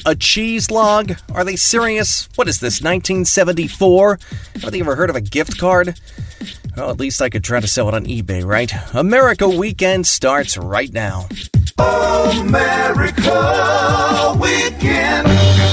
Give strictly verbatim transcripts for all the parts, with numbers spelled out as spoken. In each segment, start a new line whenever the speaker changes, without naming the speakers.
A cheese log? Are they serious? What is this, nineteen seventy-four? Have they ever heard of a gift card? Well, at least I could try to sell it on eBay, right? America Weekend starts right now.
America Weekend.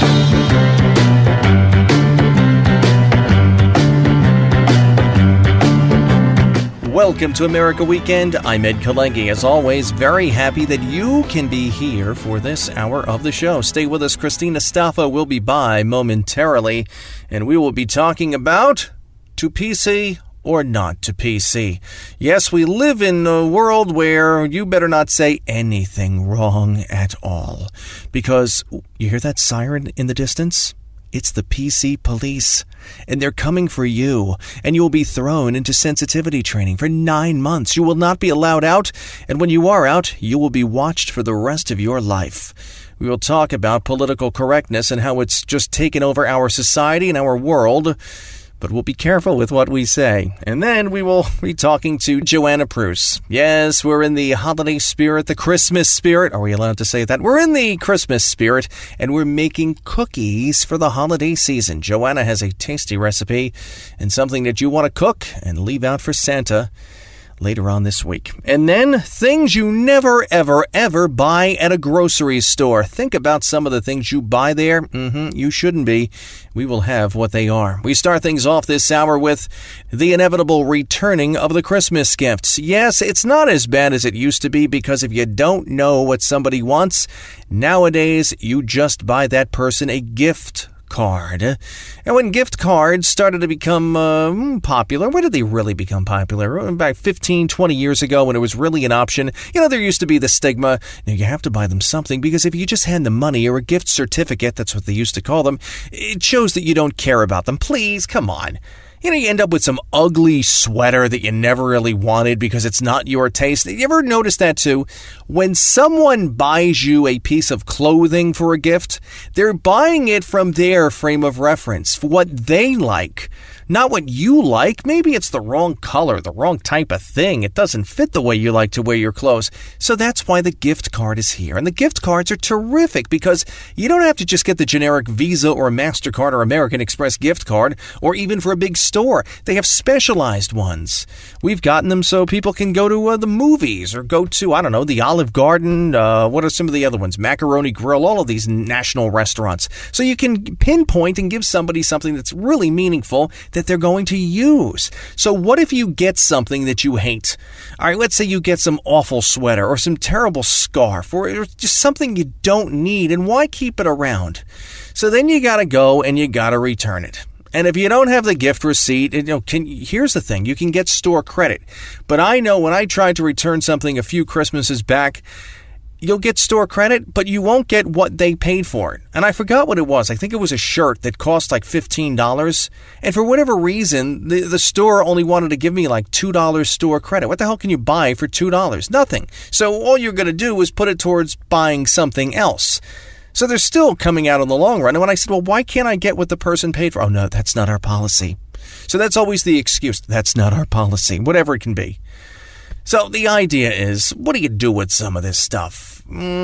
Welcome to America Weekend. I'm Ed Kalengi. As always, very happy that you can be here for this hour of the show. Stay with us. Christina Staffa will be by momentarily, and we will be talking about to P C or not to P C. Yes, we live in a world where you better not say anything wrong at all. Because, you hear that siren in the distance? It's the P C police, and they're coming for you, and you will be thrown into sensitivity training for nine months. You will not be allowed out, and when you are out, you will be watched for the rest of your life. We will talk about political correctness and how it's just taken over our society and our world, but we'll be careful with what we say. And then we will be talking to Joanna Pruess. Yes, we're in the holiday spirit, the Christmas spirit. Are we allowed to say that? We're in the Christmas spirit, and we're making cookies for the holiday season. Joanna has a tasty recipe and something that you want to cook and leave out for Santa later on this week. And then, things you never, ever, ever buy at a grocery store. Think about some of the things you buy there. Mm-hmm, you shouldn't be. We will have what they are. We start things off this hour with the inevitable returning of the Christmas gifts. Yes, it's not as bad as it used to be, because if you don't know what somebody wants, nowadays you just buy that person a gift card. And when gift cards started to become uh, popular, when did they really become popular? About fifteen, twenty years ago, when it was really an option. You know, there used to be the stigma, now you have to buy them something, because if you just hand them money or a gift certificate, that's what they used to call them, it shows that you don't care about them. Please, come on. You know, you end up with some ugly sweater that you never really wanted because it's not your taste. You ever notice that too? When someone buys you a piece of clothing for a gift, they're buying it from their frame of reference, for what they like, not what you like. Maybe it's the wrong color, the wrong type of thing. It doesn't fit the way you like to wear your clothes. So that's why the gift card is here. And the gift cards are terrific, because you don't have to just get the generic Visa or MasterCard or American Express gift card, or even for a big store. They have specialized ones. We've gotten them so people can go to uh, the movies, or go to, I don't know, the Olive Garden. Uh, what are some of the other ones? Macaroni Grill, all of these national restaurants. So you can pinpoint and give somebody something that's really meaningful that they're going to use. So what if you get something that you hate? All right, let's say you get some awful sweater or some terrible scarf or just something you don't need, and why keep it around? So then you got to go and you got to return it. And if you don't have the gift receipt, you know, can, here's the thing, you can get store credit. But I know when I tried to return something a few Christmases back, you'll get store credit, but you won't get what they paid for it. And I forgot what it was. I think it was a shirt that cost like fifteen dollars. And for whatever reason, the, the store only wanted to give me like two dollars store credit. What the hell can you buy for two dollars? Nothing. So all you're going to do is put it towards buying something else. So they're still coming out in the long run. And when I said, well, why can't I get what the person paid for? Oh, no, that's not our policy. So that's always the excuse. That's not our policy, whatever it can be. So the idea is, what do you do with some of this stuff?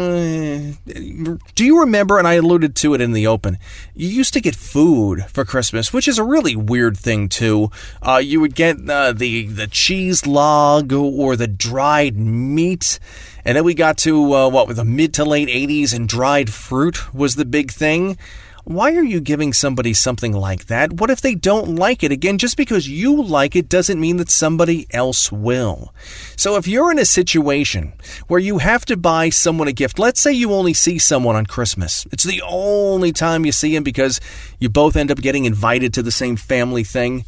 Mm, do you remember, and I alluded to it in the open, you used to get food for Christmas, which is a really weird thing too. Uh, you would get uh, the, the cheese log or the dried meat. And then we got to, uh, what, with the mid to late eighties, and dried fruit was the big thing. Why are you giving somebody something like that? What if they don't like it? Again, just because you like it doesn't mean that somebody else will. So if you're in a situation where you have to buy someone a gift, let's say you only see someone on Christmas. It's the only time you see him because you both end up getting invited to the same family thing.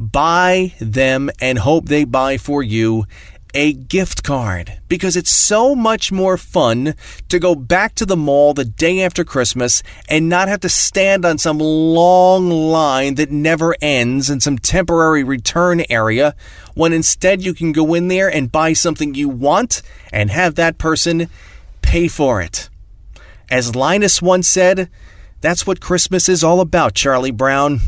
Buy them and hope they buy for you a gift card, because it's so much more fun to go back to the mall the day after Christmas and not have to stand on some long line that never ends in some temporary return area, when instead you can go in there and buy something you want and have that person pay for it. As Linus once said, that's what Christmas is all about, Charlie Brown.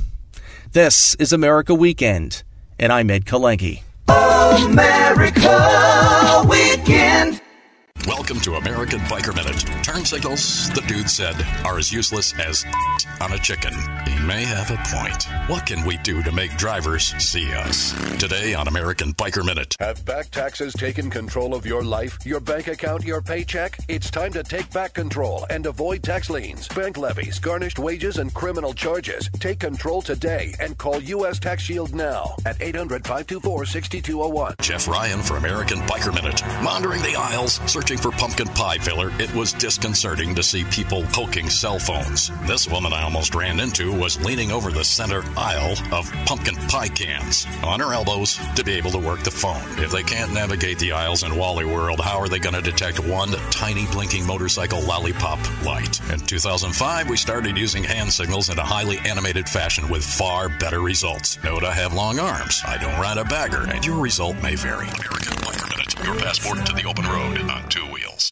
This is America Weekend, and I'm Ed Kalengi.
America Weekend.
Welcome to American Biker Minute. Turn signals, the dude said, are as useless as on a chicken. He may have a point. What can we do to make drivers see us? Today on American Biker Minute.
Have back taxes taken control of your life, your bank account, your paycheck? It's time to take back control and avoid tax liens, bank levies, garnished wages, and criminal charges. Take control today and call U S Tax Shield now at eight hundred, five two four, six two zero one.
Jeff Ryan for American Biker Minute. Wandering the aisles, searching for pumpkin pie filler, it was disconcerting to see people poking cell phones. This woman I almost ran into was leaning over the center aisle of pumpkin pie cans on her elbows to be able to work the phone. If they can't navigate the aisles in Wally World, how are they going to detect one tiny blinking motorcycle lollipop light? In two thousand five, we started using hand signals in a highly animated fashion with far better results. Note I have long arms, I don't ride a bagger, and your result may vary. American Biker Minute, your passport to the open road on two wheels.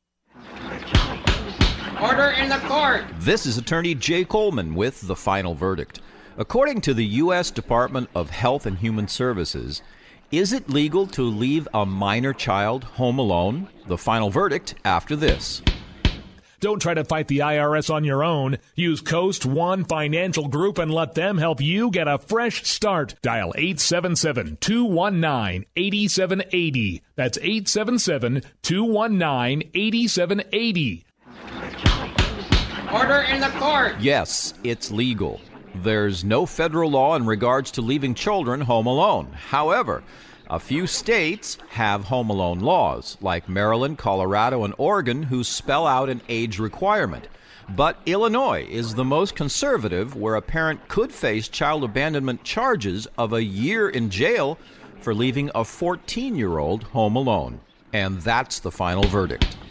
Order in the court.
This is Attorney Jay Coleman with the final verdict. According to the U S Department of Health and Human Services, is it legal to leave a minor child home alone? The final verdict after this.
Don't try to fight the I R S on your own. Use Coast One Financial Group and let them help you get a fresh start. Dial eight seven seven, two one nine, eight seven eight zero. That's eight seven seven, two one nine, eight seven eight zero.
Order in the court.
Yes, it's legal. There's no federal law in regards to leaving children home alone. However, a few states have home alone laws, like Maryland, Colorado, and Oregon, who spell out an age requirement. But Illinois is the most conservative, where a parent could face child abandonment charges of a year in jail for leaving a fourteen-year-old home alone. And that's the final verdict.